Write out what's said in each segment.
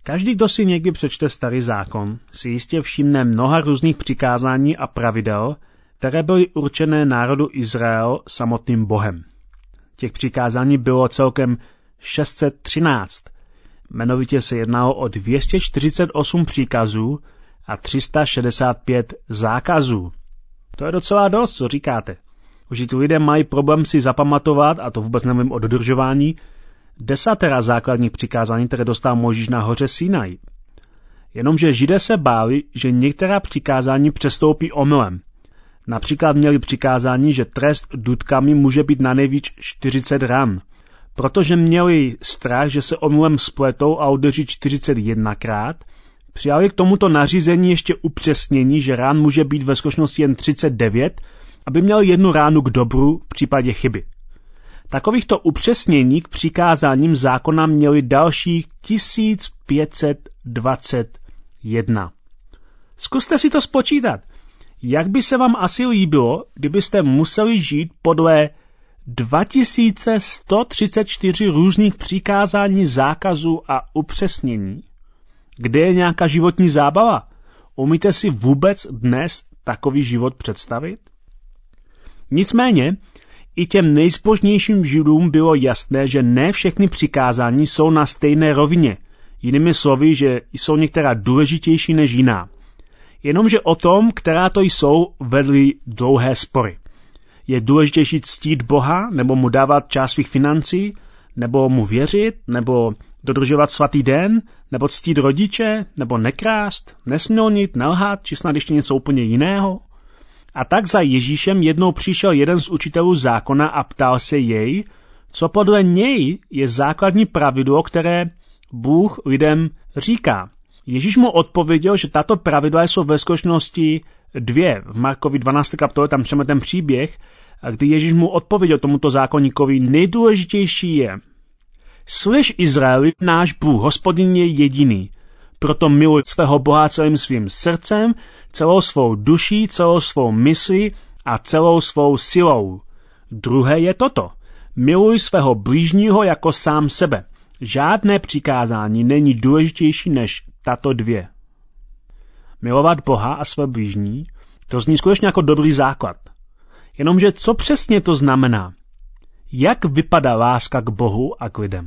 Každý, kdo si někdy přečte Starý zákon, si jistě všimne mnoha různých přikázání a pravidel, které byly určené národu Izrael samotným Bohem. Těch přikázání bylo celkem 613. Jmenovitě se jednalo o 248 příkazů a 365 zákazů. To je docela dost, co říkáte. Už ti lidé mají problém si zapamatovat, a to vůbec nevím o dodržování, 10 základních přikázání, které dostal Mojžíš na hoře Sinaj. Jenomže Židé se báli, že některá přikázání přestoupí omylem. Například měli přikázání, že trest důtkami může být na nejvíc 40 ran. Protože měli strach, že se omylem spletou a udeří 41krát, přijali k tomuto nařízení ještě upřesnění, že rán může být ve skutečnosti jen 39, aby měl jednu ránu k dobru v případě chyby. Takovýchto upřesnění k přikázáním zákona měli dalších 1521. Zkuste si to spočítat. Jak by se vám asi líbilo, kdybyste museli žít podle 2134 různých přikázání, zákazů a upřesnění? Kde je nějaká životní zábava? Umíte si vůbec dnes takový život představit? Nicméně, i těm nejzbožnějším Židům bylo jasné, že ne všechny přikázání jsou na stejné rovině. Jinými slovy, že jsou některá důležitější než jiná. Jenomže o tom, která to jsou, vedly dlouhé spory. Je důležitější ctít Boha, nebo mu dávat část svých financí, nebo mu věřit, nebo dodržovat svatý den, nebo ctít rodiče, nebo nekrást, nesmilnit, nelhat, či snad ještě něco úplně jiného? A tak za Ježíšem jednou přišel jeden z učitelů zákona a ptal se jej, co podle něj je základní pravidlo, které Bůh lidem říká. Ježíš mu odpověděl, že tato pravidla jsou ve skutečnosti 2. V Markovi 12. kapitole tam přijme ten příběh, kdy Ježíš mu odpověděl tomuto zákonníkovi, nejdůležitější je: Slyš, Izraeli, náš Bůh, Hospodin je jediný. Proto miluj svého Boha celým svým srdcem, celou svou duší, celou svou myslí a celou svou silou. Druhé je toto: miluj svého blížního jako sám sebe. Žádné přikázání není důležitější než tato 2. Milovat Boha a své blížní, to zní skutečně jako dobrý základ. Jenomže co přesně to znamená? Jak vypadá láska k Bohu a k lidem?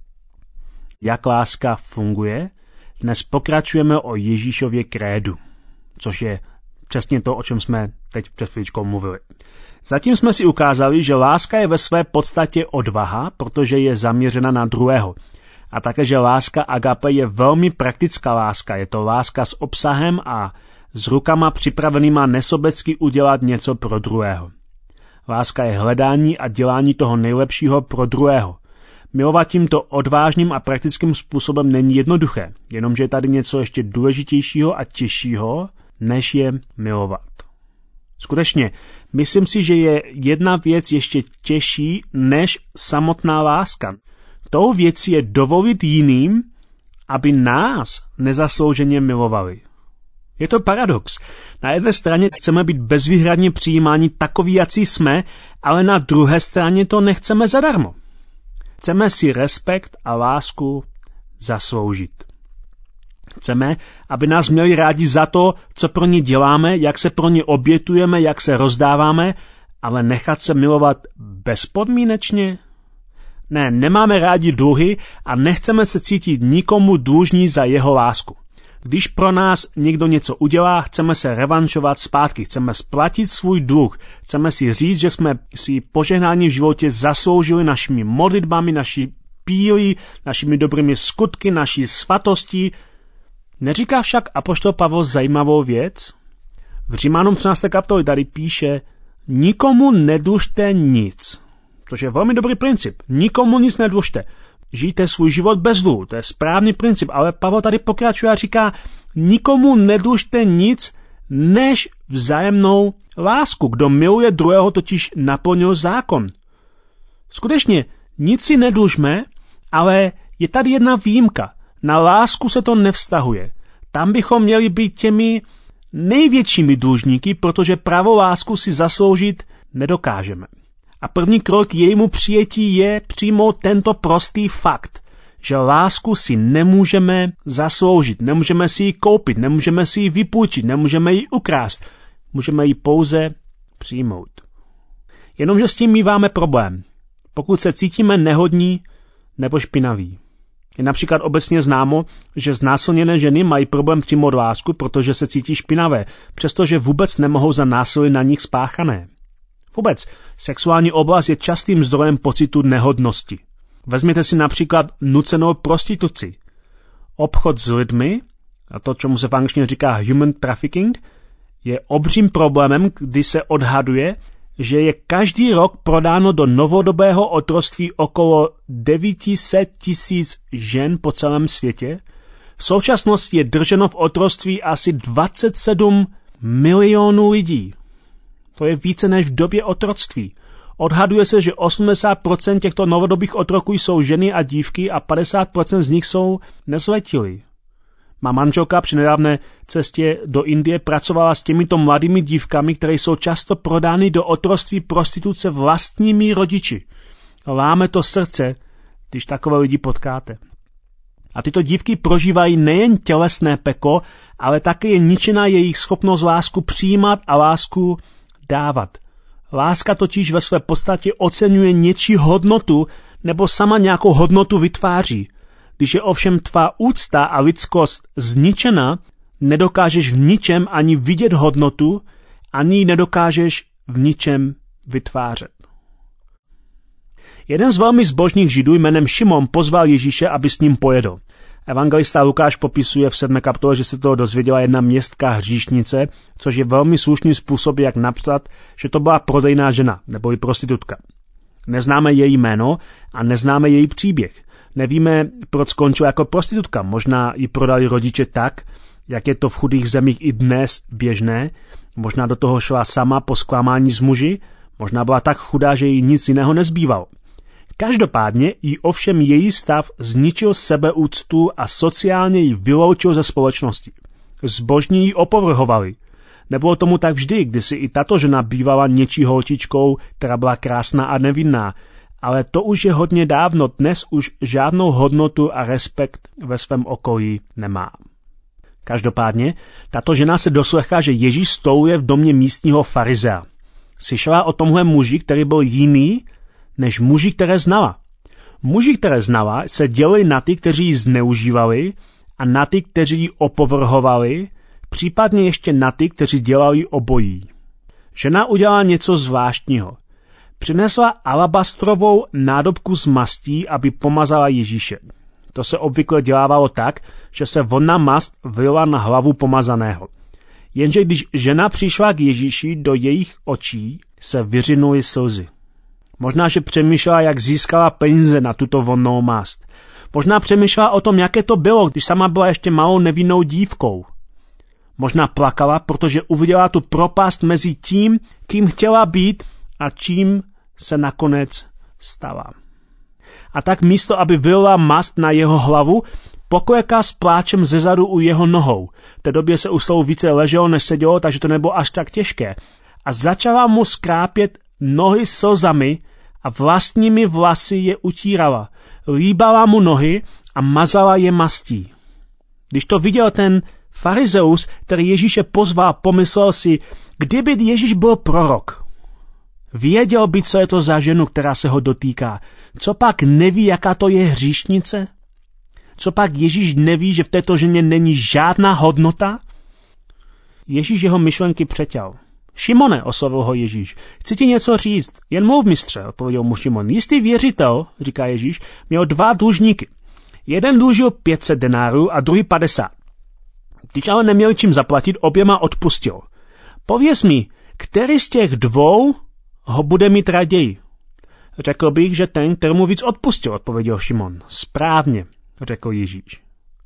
Jak láska funguje? Dnes pokračujeme o Ježíšově krédu, což je přesně to, o čem jsme teď před chvíličkou mluvili. Zatím jsme si ukázali, že láska je ve své podstatě odvaha, protože je zaměřena na druhého. A také, že láska agape je velmi praktická láska. Je to láska s obsahem a s rukama připravenýma nesobecky udělat něco pro druhého. Láska je hledání a dělání toho nejlepšího pro druhého. Milovat tímto odvážným a praktickým způsobem není jednoduché, jenomže je tady něco ještě důležitějšího a těžšího, než je milovat. Skutečně, myslím si, že je jedna věc ještě těžší než samotná láska. Tou věcí je dovolit jiným, aby nás nezaslouženě milovali. Je to paradox. Na jedné straně chceme být bezvýhradně přijímáni takoví, jací jsme, ale na druhé straně to nechceme zadarmo. Chceme si respekt a lásku zasloužit. Chceme, aby nás měli rádi za to, co pro ně děláme, jak se pro ně obětujeme, jak se rozdáváme, ale nechat se milovat bezpodmínečně? Ne, nemáme rádi dluhy a nechceme se cítit nikomu dlužní za jeho lásku. Když pro nás někdo něco udělá, chceme se revanšovat zpátky, chceme splatit svůj dluh, chceme si říct, že jsme si požehnání v životě zasloužili našimi modlitbami, naší pílí, našimi dobrými skutky, naší svatostí. Neříká však apoštol Pavel zajímavou věc? V Římanům 13. kapitole tady píše: nikomu nedlužte nic. Což je velmi dobrý princip. Nikomu nic nedlužte. Žijte svůj život bez dluhu. To je správný princip. Ale Pavel tady pokračuje a říká: nikomu nedlužte nic, než vzájemnou lásku. Kdo miluje druhého, totiž naplnil zákon. Skutečně, nic si nedlužme, ale je tady jedna výjimka. Na lásku se to nevztahuje. Tam bychom měli být těmi největšími dlužníky, protože pravou lásku si zasloužit nedokážeme. A první krok k jejímu přijetí je přijmout tento prostý fakt, že lásku si nemůžeme zasloužit, nemůžeme si ji koupit, nemůžeme si ji vypůjčit, nemůžeme ji ukrást, můžeme ji pouze přijmout. Jenomže s tím míváme problém, pokud se cítíme nehodní nebo špinaví. Je například obecně známo, že znásilněné ženy mají problém přijmout lásku, protože se cítí špinavé, přestože vůbec nemohou za násilí na nich spáchané. Vůbec, sexuální oblast je častým zdrojem pocitu nehodnosti. Vezměte si například nucenou prostituci. Obchod s lidmi, a to, čemu se v angličtině říká human trafficking, je obřím problémem, kdy se odhaduje, že je každý rok prodáno do novodobého otroctví okolo 900 000 žen po celém světě. V současnosti je drženo v otroctví asi 27 milionů lidí. To je více než v době otroctví. Odhaduje se, že 80% těchto novodobých otroků jsou ženy a dívky a 50% z nich jsou nezletilí. Má manželka při nedávné cestě do Indie pracovala s těmito mladými dívkami, které jsou často prodány do otroctví prostituce vlastními rodiči. Láme to srdce, když takové lidi potkáte. A tyto dívky prožívají nejen tělesné peklo, ale také je ničena jejich schopnost lásku přijímat a lásku dávat. Láska totiž ve své podstatě oceňuje něčí hodnotu nebo sama nějakou hodnotu vytváří. Když je ovšem tvá úcta a lidskost zničena, nedokážeš v ničem ani vidět hodnotu, ani ji nedokážeš v ničem vytvářet. Jeden z velmi zbožných židů jménem Šimon pozval Ježíše, aby s ním pojedl. Evangelista Lukáš popisuje v 7. kapitole, že se toho dozvěděla jedna městská hříšnice, což je velmi slušný způsob, jak napsat, že to byla prodejná žena, nebo i prostitutka. Neznáme její jméno a neznáme její příběh. Nevíme, proč skončila jako prostitutka. Možná ji prodali rodiče tak, jak je to v chudých zemích i dnes běžné. Možná do toho šla sama po zklamání z muži. Možná byla tak chudá, že jí nic jiného nezbývalo. Každopádně jí ovšem její stav zničil sebeúctu a sociálně ji vyloučil ze společnosti. Zbožní ji opovrhovali. Nebylo tomu tak vždy, kdy si i tato žena bývala něčí holčičkou, která byla krásná a nevinná. Ale to už je hodně dávno, dnes už žádnou hodnotu a respekt ve svém okolí nemá. Každopádně, tato žena se doslechla, že Ježíš stouje v domě místního farizea. Slyšela o tomhle muži, který byl jiný, než muži, které znala. Muži, které znala, se dělili na ty, kteří ji zneužívali a na ty, kteří ji opovrhovali, případně ještě na ty, kteří dělali obojí. Žena udělala něco zvláštního. Přinesla alabastrovou nádobku z mastí, aby pomazala Ježíše. To se obvykle dělávalo tak, že se vonná mast vylila na hlavu pomazaného. Jenže když žena přišla k Ježíši, do jejich očí se vyřinuly slzy. Možná, že přemýšlela, jak získala peníze na tuto vonnou mast. Možná přemýšlela o tom, jaké to bylo, když sama byla ještě malou nevinnou dívkou. Možná plakala, protože uviděla tu propast mezi tím, kým chtěla být a čím se nakonec stala. A tak místo, aby vylila mast na jeho hlavu, pokleká s pláčem zezadu u jeho nohou. V té době se u stolu více leželo, než sedělo, takže to nebylo až tak těžké. A začala mu skrápět nohy slzami a vlastními vlasy je utírala. Líbala mu nohy a mazala je mastí. Když to viděl ten farizeus, který Ježíše pozval, pomyslel si, kdyby Ježíš byl prorok. Věděl by, co je to za ženu, která se ho dotýká. Co pak neví, jaká to je hříšnice? Co pak Ježíš neví, že v této ženě není žádná hodnota? Ježíš jeho myšlenky přeťal. Šimone, oslovil ho Ježíš, chci ti něco říct. Jen mluv, mistře, odpověděl mu Šimon. Jistý věřitel, říká Ježíš, měl 2 dlužníky. Jeden dlužil 500 denárů a druhý 50. Když ale neměl čím zaplatit, oběma odpustil. Pověz mi, který z těch 2 ho bude mít raději? Řekl bych, že ten, kterému víc odpustil, odpověděl Šimon. Správně, řekl Ježíš.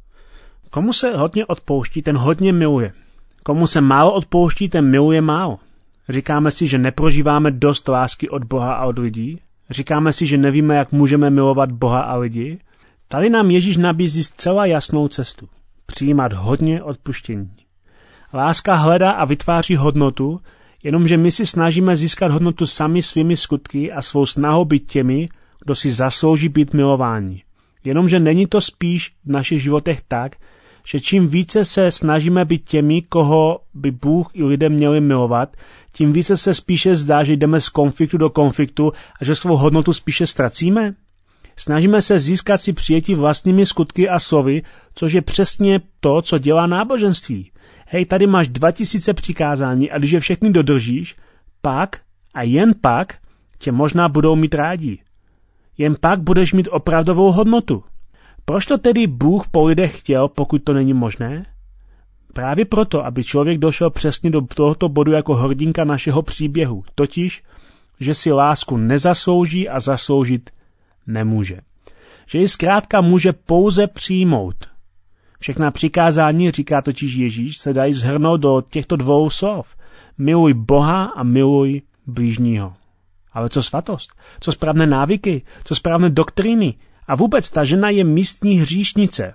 Komu se hodně odpouští, ten hodně miluje. Komu se málo odpouští, ten miluje málo. Říkáme si, že neprožíváme dost lásky od Boha a od lidí. Říkáme si, že nevíme, jak můžeme milovat Boha a lidi. Tady nám Ježíš nabízí zcela jasnou cestu. Přijímat hodně odpuštění. Láska hledá a vytváří hodnotu, jenomže my si snažíme získat hodnotu sami svými skutky a svou snahou být těmi, kdo si zaslouží být milováni. Jenomže není to spíš v našich životech tak, že čím více se snažíme být těmi, koho by Bůh i lidé měli milovat, tím více se spíše zdá, že jdeme z konfliktu do konfliktu a že svou hodnotu spíše ztracíme? Snažíme se získat si přijetí vlastními skutky a slovy, což je přesně to, co dělá náboženství. Hej, tady máš 2000 přikázání a když je všechny dodržíš, pak a jen pak tě možná budou mít rádi. Jen pak budeš mít opravdovou hodnotu. Proč to tedy Bůh po lidech chtěl, pokud to není možné? Právě proto, aby člověk došel přesně do tohoto bodu jako hrdinka našeho příběhu, totiž, že si lásku nezaslouží a zasloužit nemůže. Že ji zkrátka může pouze přijmout. Všechna přikázání, říká totiž Ježíš, se dají shrnout do těchto dvou slov. Miluj Boha a miluj blížního. Ale co svatost? Co správné návyky? Co správné doktríny? A vůbec ta žena je místní hříšnice.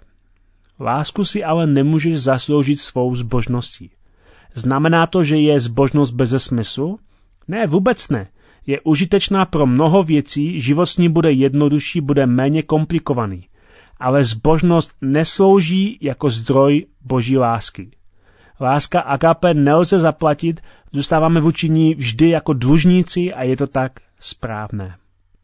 Lásku si ale nemůžeš zasloužit svou zbožností. Znamená to, že je zbožnost beze smyslu? Ne, vůbec ne. Je užitečná pro mnoho věcí, život s ní bude jednodušší, bude méně komplikovaný. Ale zbožnost neslouží jako zdroj boží lásky. Láska agape nelze zaplatit, zůstáváme vůči ní vždy jako dlužníci a je to tak správné.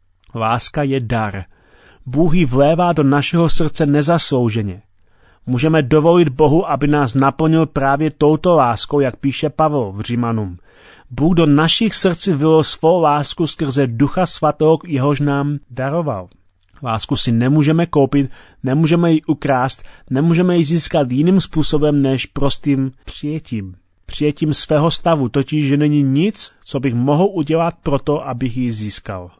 Láska je dar. Bůh ji vlévá do našeho srdce nezaslouženě. Můžeme dovolit Bohu, aby nás naplnil právě touto láskou, jak píše Pavel v Římanům. Bůh do našich srdcí vylil svou lásku skrze Ducha Svatého, jehož nám daroval. Lásku si nemůžeme koupit, nemůžeme ji ukrást, nemůžeme ji získat jiným způsobem než prostým přijetím. Přijetím svého stavu, totiž, že není nic, co bych mohl udělat proto, abych ji získal.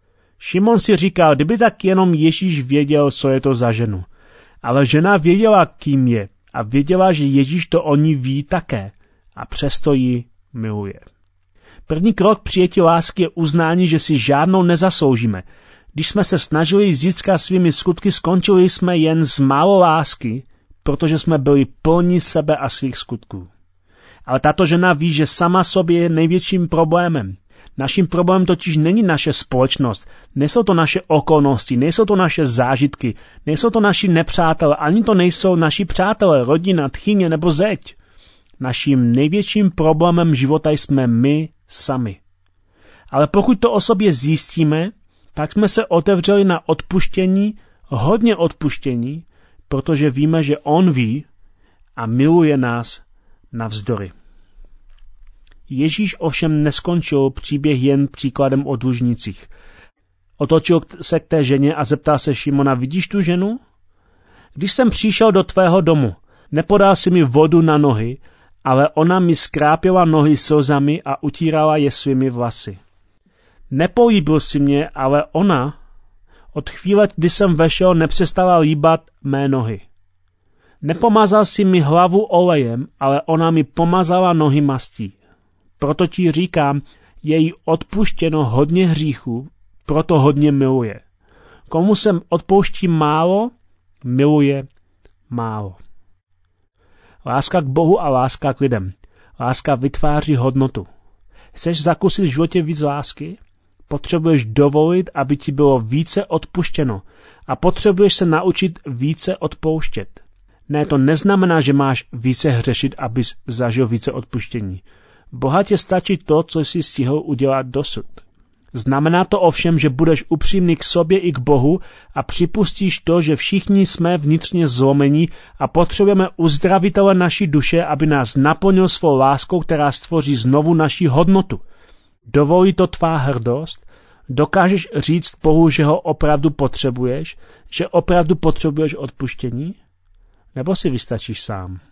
Šimon si říkal, kdyby tak jenom Ježíš věděl, co je to za ženu. Ale žena věděla, kým je a věděla, že Ježíš to o ní ví také a přesto ji miluje. První krok přijetí lásky je uznání, že si žádnou nezasloužíme. Když jsme se snažili získat svými skutky, skončili jsme jen z málo lásky, protože jsme byli plní sebe a svých skutků. Ale tato žena ví, že sama sobě je největším problémem. Naším problémem totiž není naše společnost, nejsou to naše okolnosti, nejsou to naše zážitky, nejsou to naši nepřátelé, ani to nejsou naši přátelé, rodina, tchyně nebo zeď. Naším největším problémem života jsme my sami. Ale pokud to o sobě zjistíme, tak jsme se otevřeli na odpuštění, hodně odpuštění, protože víme, že on ví a miluje nás navzdory. Ježíš ovšem neskončil příběh jen příkladem o dlužnících. Otočil se k té ženě a zeptal se Šimona, vidíš tu ženu? Když jsem přišel do tvého domu, nepodal si mi vodu na nohy, ale ona mi skrápila nohy slzami a utírala je svými vlasy. Nepolíbil si mě, ale ona od chvíle, kdy jsem vešel, nepřestala líbat mé nohy. Nepomazal si mi hlavu olejem, ale ona mi pomazala nohy mastí. Proto ti říkám, je jí odpuštěno hodně hříchů, proto hodně miluje. Komu se odpouští málo, miluje málo. Láska k Bohu a láska k lidem. Láska vytváří hodnotu. Chceš zakusit v životě víc lásky? Potřebuješ dovolit, aby ti bylo více odpuštěno a potřebuješ se naučit více odpouštět. Ne, to neznamená, že máš více hřešit, abys zažil více odpuštění. Bohatě stačí to, co jsi stihl udělat dosud. Znamená to ovšem, že budeš upřímný k sobě i k Bohu a připustíš to, že všichni jsme vnitřně zlomení a potřebujeme uzdravitele naší duše, aby nás naplnil svou láskou, která stvoří znovu naši hodnotu. Dovolí to tvá hrdost? Dokážeš říct Bohu, že ho opravdu potřebuješ? Že opravdu potřebuješ odpuštění? Nebo si vystačíš sám?